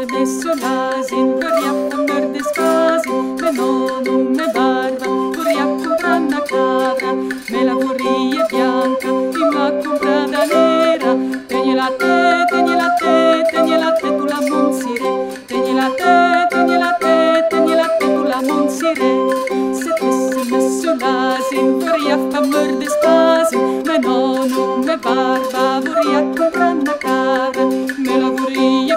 messo l'asin, vorria far despasin, me non me barba, vorria comprare una cabra, me la vorria bianca, e m'ha comprata nera. Tegnela te, tegnela te, tegnela te, tu la monsire, tegnela te, tegnela te, tegnela te, tu la monsire. Se avessi messo l'asin, vorria far despasin, me non me barba, vorria comprare una cabra, me la vorria